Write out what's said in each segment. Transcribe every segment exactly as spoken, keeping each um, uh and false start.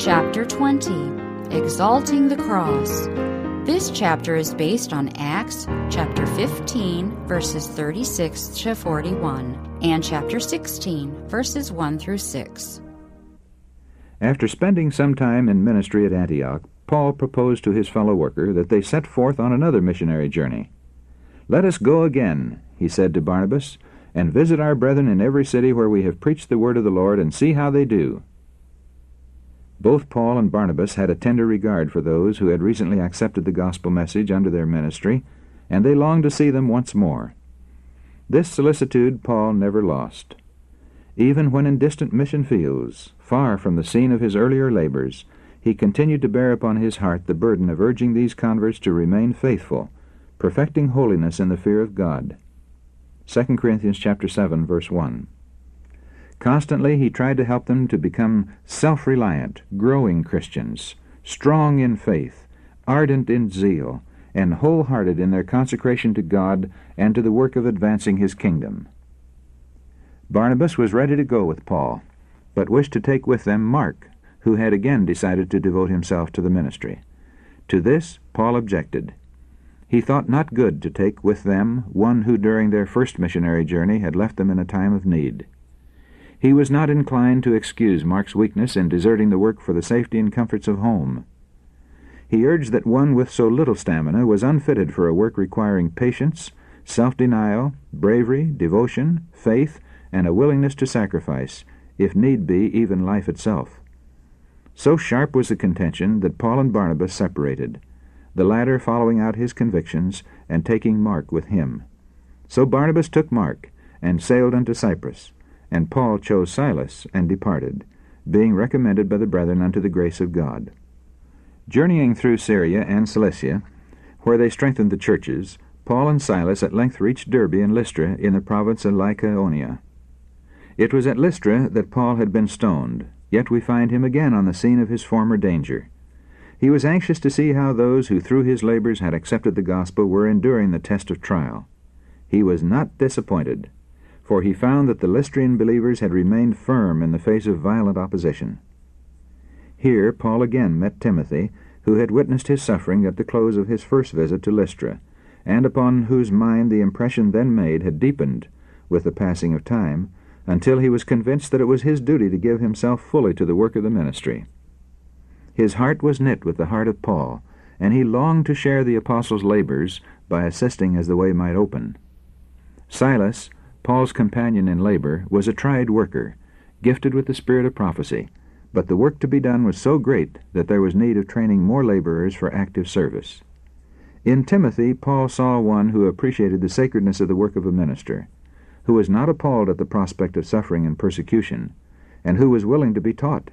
Chapter twenty, Exalting the Cross. This chapter is based on Acts chapter fifteen, verses thirty-six to forty-one, and chapter sixteen, verses one through six. After spending some time in ministry at Antioch, Paul proposed to his fellow worker that they set forth on another missionary journey. "Let us go again," he said to Barnabas, "and visit our brethren in every city where we have preached the word of the Lord, and see how they do." Both Paul and Barnabas had a tender regard for those who had recently accepted the gospel message under their ministry, and they longed to see them once more. This solicitude Paul never lost. Even when in distant mission fields, far from the scene of his earlier labors, he continued to bear upon his heart the burden of urging these converts to remain faithful, perfecting holiness in the fear of God. Second Corinthians chapter seven, verse one. Constantly he tried to help them to become self-reliant, growing Christians, strong in faith, ardent in zeal, and wholehearted in their consecration to God and to the work of advancing his kingdom. Barnabas was ready to go with Paul, but wished to take with them Mark, who had again decided to devote himself to the ministry. To this Paul objected. He thought not good to take with them one who during their first missionary journey had left them in a time of need. He was not inclined to excuse Mark's weakness in deserting the work for the safety and comforts of home. He urged that one with so little stamina was unfitted for a work requiring patience, self-denial, bravery, devotion, faith, and a willingness to sacrifice, if need be, even life itself. So sharp was the contention that Paul and Barnabas separated, the latter following out his convictions and taking Mark with him. So Barnabas took Mark and sailed unto Cyprus, and Paul chose Silas and departed, being recommended by the brethren unto the grace of God. Journeying through Syria and Cilicia, where they strengthened the churches, Paul and Silas at length reached Derbe and Lystra in the province of Lycaonia. It was at Lystra that Paul had been stoned, yet we find him again on the scene of his former danger. He was anxious to see how those who through his labors had accepted the gospel were enduring the test of trial. He was not disappointed, for he found that the Lystrian believers had remained firm in the face of violent opposition. Here Paul again met Timothy, who had witnessed his suffering at the close of his first visit to Lystra, and upon whose mind the impression then made had deepened with the passing of time, until he was convinced that it was his duty to give himself fully to the work of the ministry. His heart was knit with the heart of Paul, and he longed to share the apostle's labors by assisting as the way might open. Silas, Paul's companion in labor, was a tried worker, gifted with the spirit of prophecy, but the work to be done was so great that there was need of training more laborers for active service. In Timothy, Paul saw one who appreciated the sacredness of the work of a minister, who was not appalled at the prospect of suffering and persecution, and who was willing to be taught.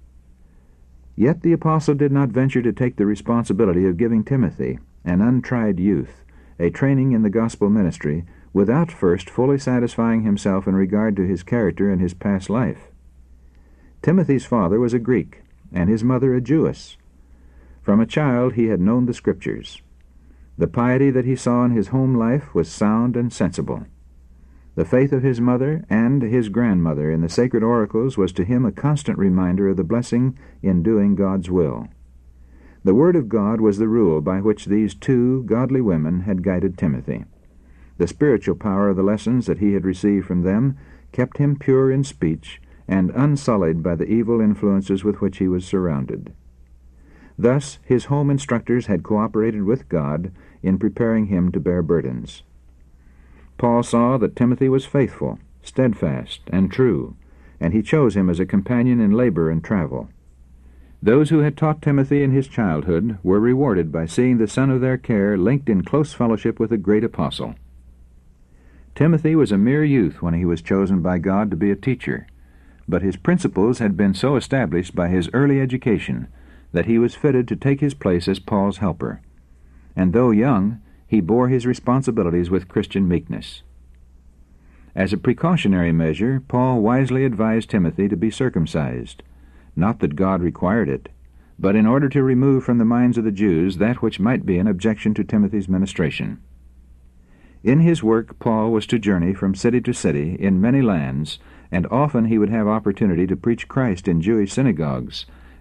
Yet the apostle did not venture to take the responsibility of giving Timothy, an untried youth, a training in the gospel ministry, without first fully satisfying himself in regard to his character and his past life. Timothy's father was a Greek, and his mother a Jewess. From a child he had known the Scriptures. The piety that he saw in his home life was sound and sensible. The faith of his mother and his grandmother in the sacred oracles was to him a constant reminder of the blessing in doing God's will. The Word of God was the rule by which these two godly women had guided Timothy. The spiritual power of the lessons that he had received from them kept him pure in speech and unsullied by the evil influences with which he was surrounded. Thus his home instructors had cooperated with God in preparing him to bear burdens. Paul saw that Timothy was faithful, steadfast, and true, and he chose him as a companion in labor and travel. Those who had taught Timothy in his childhood were rewarded by seeing the son of their care linked in close fellowship with the great apostle. Timothy was a mere youth when he was chosen by God to be a teacher, but his principles had been so established by his early education that he was fitted to take his place as Paul's helper. And though young, he bore his responsibilities with Christian meekness. As a precautionary measure, Paul wisely advised Timothy to be circumcised, not that God required it, but in order to remove from the minds of the Jews that which might be an objection to Timothy's ministration. In his work, Paul was to journey from city to city in many lands, and often he would have opportunity to preach Christ in Jewish synagogues,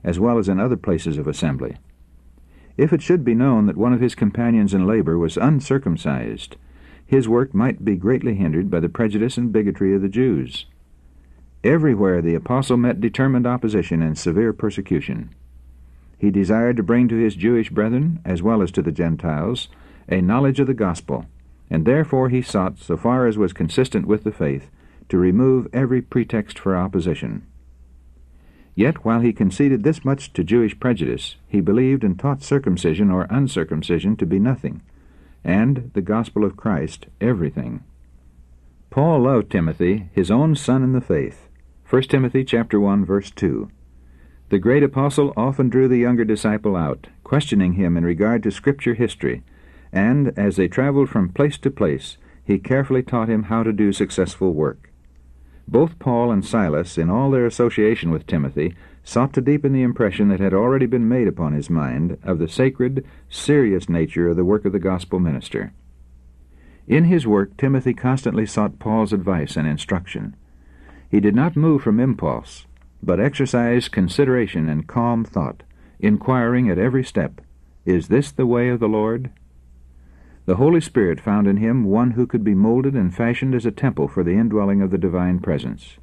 as well as in other places of assembly. If it should be known that one of his companions in labor was uncircumcised, his work might be greatly hindered by the prejudice and bigotry of the Jews. Everywhere the apostle met determined opposition and severe persecution. He desired to bring to his Jewish brethren, as well as to the Gentiles, a knowledge of the gospel, and therefore he sought, so far as was consistent with the faith, to remove every pretext for opposition. Yet while he conceded this much to Jewish prejudice, he believed and taught circumcision or uncircumcision to be nothing, and the gospel of Christ everything. Paul loved Timothy, his own son in the faith. First Timothy chapter one, verse two. The great apostle often drew the younger disciple out, questioning him in regard to Scripture history, and as they traveled from place to place, he carefully taught him how to do successful work. Both Paul and Silas, in all their association with Timothy, sought to deepen the impression that had already been made upon his mind of the sacred, serious nature of the work of the gospel minister. In his work, Timothy constantly sought Paul's advice and instruction. He did not move from impulse, but exercised consideration and calm thought, inquiring at every step, "Is this the way of the Lord?" The Holy Spirit found in him one who could be molded and fashioned as a temple for the indwelling of the divine presence.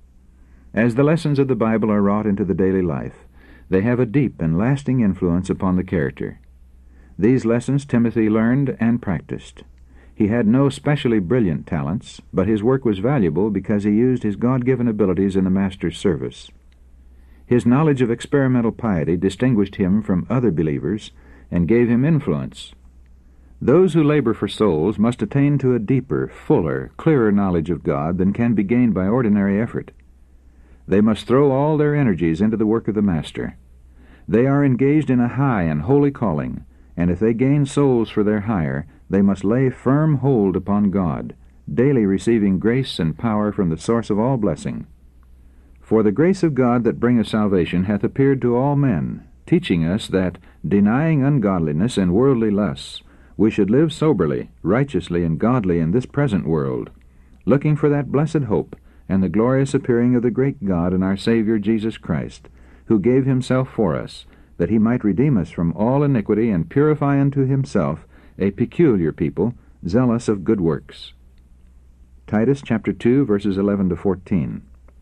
As the lessons of the Bible are wrought into the daily life, they have a deep and lasting influence upon the character. These lessons Timothy learned and practiced. He had no specially brilliant talents, but his work was valuable because he used his God-given abilities in the Master's service. His knowledge of experimental piety distinguished him from other believers and gave him influence. Those who labor for souls must attain to a deeper, fuller, clearer knowledge of God than can be gained by ordinary effort. They must throw all their energies into the work of the Master. They are engaged in a high and holy calling, and if they gain souls for their hire, they must lay firm hold upon God, daily receiving grace and power from the source of all blessing. For the grace of God that bringeth salvation hath appeared to all men, teaching us that, denying ungodliness and worldly lusts, we should live soberly, righteously, and godly in this present world, looking for that blessed hope and the glorious appearing of the great God and our Savior Jesus Christ, who gave himself for us, that he might redeem us from all iniquity and purify unto himself a peculiar people, zealous of good works. Titus chapter two, verses eleven to fourteen.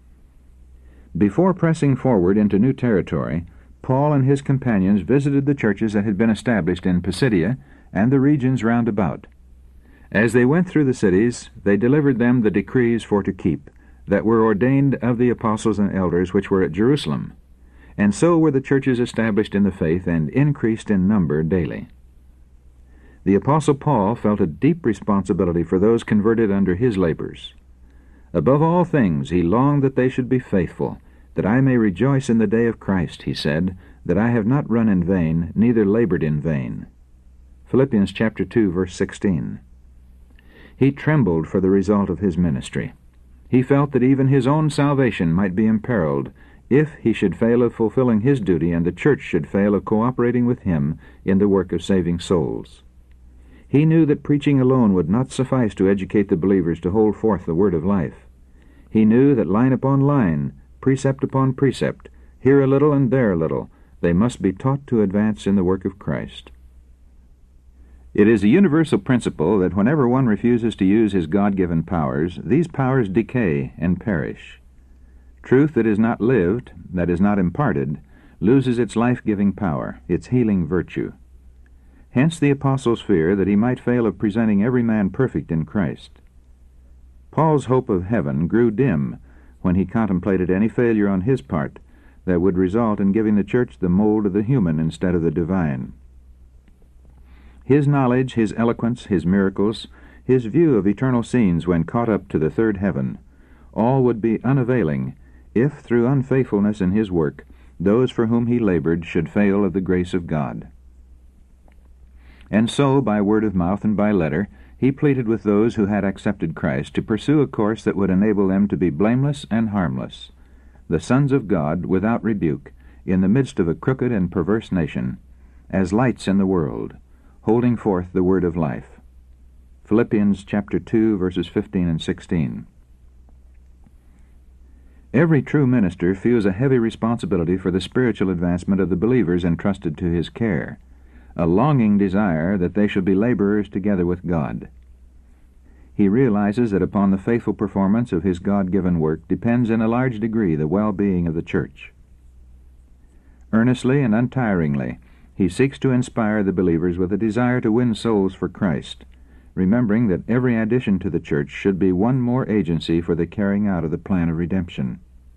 Before pressing forward into new territory, Paul and his companions visited the churches that had been established in Pisidia and the regions round about. As they went through the cities, they delivered them the decrees for to keep, that were ordained of the apostles and elders which were at Jerusalem. And so were the churches established in the faith and increased in number daily. The apostle Paul felt a deep responsibility for those converted under his labors. Above all things he longed that they should be faithful, that I may rejoice in the day of Christ, he said, that I have not run in vain, neither labored in vain. Philippians chapter two, verse sixteen. He trembled for the result of his ministry. He felt that even his own salvation might be imperiled if he should fail of fulfilling his duty and the church should fail of cooperating with him in the work of saving souls. He knew that preaching alone would not suffice to educate the believers to hold forth the word of life. He knew that line upon line, precept upon precept, here a little and there a little, they must be taught to advance in the work of Christ. It is a universal principle that whenever one refuses to use his God-given powers, these powers decay and perish. Truth that is not lived, that is not imparted, loses its life-giving power, its healing virtue. Hence the apostle's fear that he might fail of presenting every man perfect in Christ. Paul's hope of heaven grew dim when he contemplated any failure on his part that would result in giving the church the mold of the human instead of the divine. His knowledge, his eloquence, his miracles, his view of eternal scenes when caught up to the third heaven, all would be unavailing if, through unfaithfulness in his work, those for whom he labored should fail of the grace of God. And so, by word of mouth and by letter, he pleaded with those who had accepted Christ to pursue a course that would enable them to be blameless and harmless, the sons of God without rebuke, in the midst of a crooked and perverse nation, as lights in the world, holding forth the word of life. Philippians chapter two, verses fifteen and sixteen. Every true minister feels a heavy responsibility for the spiritual advancement of the believers entrusted to his care, a longing desire that they shall be laborers together with God. He realizes that upon the faithful performance of his God-given work depends in a large degree the well-being of the church. Earnestly and untiringly, he seeks to inspire the believers with a desire to win souls for Christ, remembering that every addition to the church should be one more agency for the carrying out of the plan of redemption.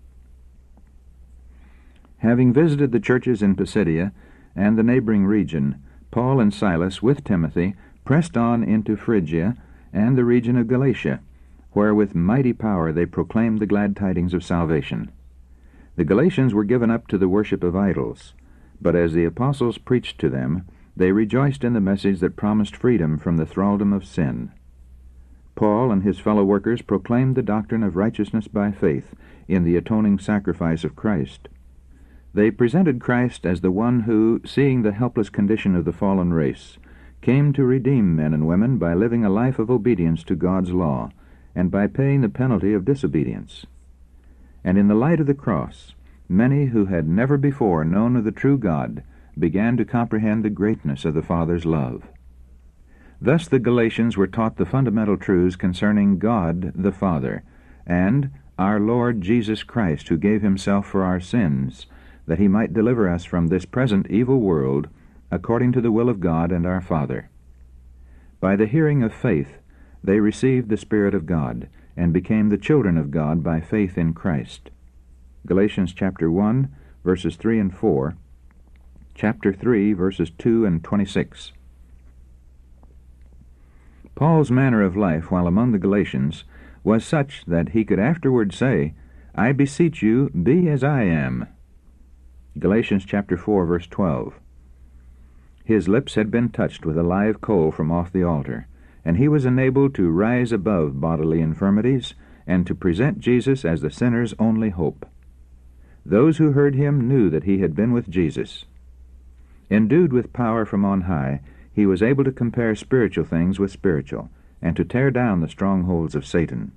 Having visited the churches in Pisidia and the neighboring region, Paul and Silas, with Timothy, pressed on into Phrygia and the region of Galatia, where with mighty power they proclaimed the glad tidings of salvation. The Galatians were given up to the worship of idols, but as the apostles preached to them, they rejoiced in the message that promised freedom from the thraldom of sin. Paul and his fellow workers proclaimed the doctrine of righteousness by faith in the atoning sacrifice of Christ. They presented Christ as the one who, seeing the helpless condition of the fallen race, came to redeem men and women by living a life of obedience to God's law and by paying the penalty of disobedience. And in the light of the cross, many who had never before known of the true God began to comprehend the greatness of the Father's love. Thus the Galatians were taught the fundamental truths concerning God the Father, and our Lord Jesus Christ, who gave himself for our sins, that he might deliver us from this present evil world, according to the will of God and our Father. By the hearing of faith, they received the Spirit of God, and became the children of God by faith in Christ. Galatians chapter one, verses three and four, chapter three, verses two and twenty-six. Paul's manner of life while among the Galatians was such that he could afterward say, "I beseech you, be as I am." Galatians chapter four, verse twelve. His lips had been touched with a live coal from off the altar, and he was enabled to rise above bodily infirmities and to present Jesus as the sinner's only hope. Those who heard him knew that he had been with Jesus. Endued with power from on high, he was able to compare spiritual things with spiritual, and to tear down the strongholds of Satan.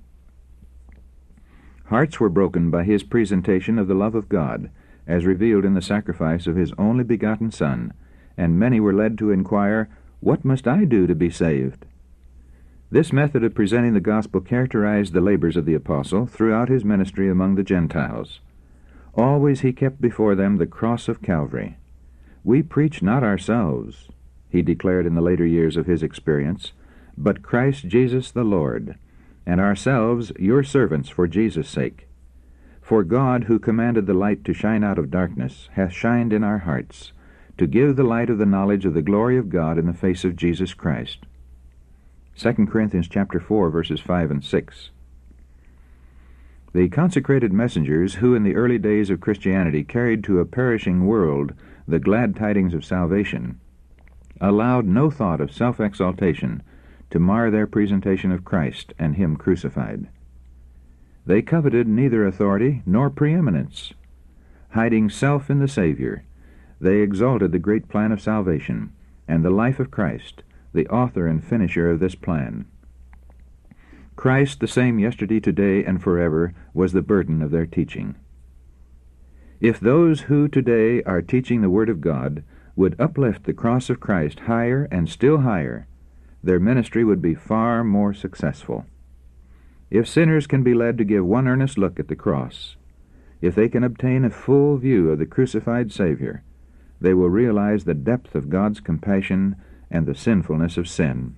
Hearts were broken by his presentation of the love of God, as revealed in the sacrifice of his only begotten Son, and many were led to inquire, "What must I do to be saved?" This method of presenting the gospel characterized the labors of the apostle throughout his ministry among the Gentiles. Always he kept before them the cross of Calvary. "We preach not ourselves," he declared in the later years of his experience, "but Christ Jesus the Lord, and ourselves your servants for Jesus' sake. For God, who commanded the light to shine out of darkness, hath shined in our hearts, to give the light of the knowledge of the glory of God in the face of Jesus Christ." Second Corinthians chapter four, verses five and six. The consecrated messengers who in the early days of Christianity carried to a perishing world the glad tidings of salvation allowed no thought of self-exaltation to mar their presentation of Christ and him crucified. They coveted neither authority nor preeminence. Hiding self in the Savior, they exalted the great plan of salvation and the life of Christ, the author and finisher of this plan. Christ, the same yesterday, today, and forever, was the burden of their teaching. If those who today are teaching the Word of God would uplift the cross of Christ higher and still higher, their ministry would be far more successful. If sinners can be led to give one earnest look at the cross, if they can obtain a full view of the crucified Savior, they will realize the depth of God's compassion and the sinfulness of sin.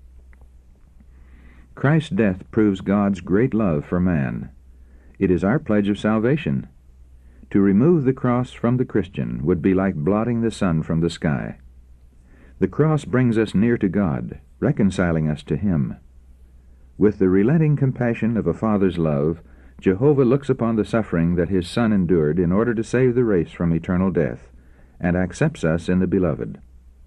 Christ's death proves God's great love for man. It is our pledge of salvation. To remove the cross from the Christian would be like blotting the sun from the sky. The cross brings us near to God, reconciling us to him. With the relenting compassion of a father's love, Jehovah looks upon the suffering that his Son endured in order to save the race from eternal death, and accepts us in the Beloved.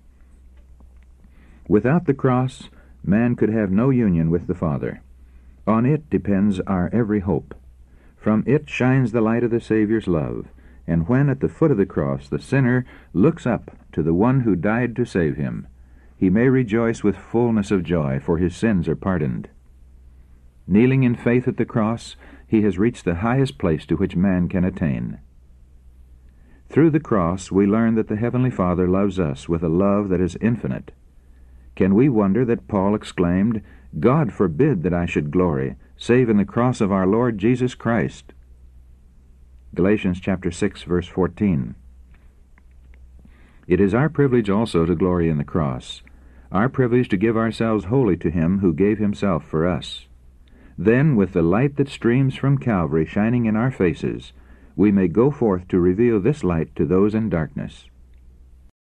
Without the cross, man could have no union with the Father. On it depends our every hope. From it shines the light of the Savior's love, and when at the foot of the cross the sinner looks up to the one who died to save him, he may rejoice with fullness of joy, for his sins are pardoned. Kneeling in faith at the cross, he has reached the highest place to which man can attain. Through the cross we learn that the Heavenly Father loves us with a love that is infinite. Can we wonder that Paul exclaimed, "God forbid that I should glory, save in the cross of our Lord Jesus Christ"? Galatians chapter six, verse fourteen. It is our privilege also to glory in the cross, our privilege to give ourselves wholly to Him who gave Himself for us. Then, with the light that streams from Calvary shining in our faces, we may go forth to reveal this light to those in darkness.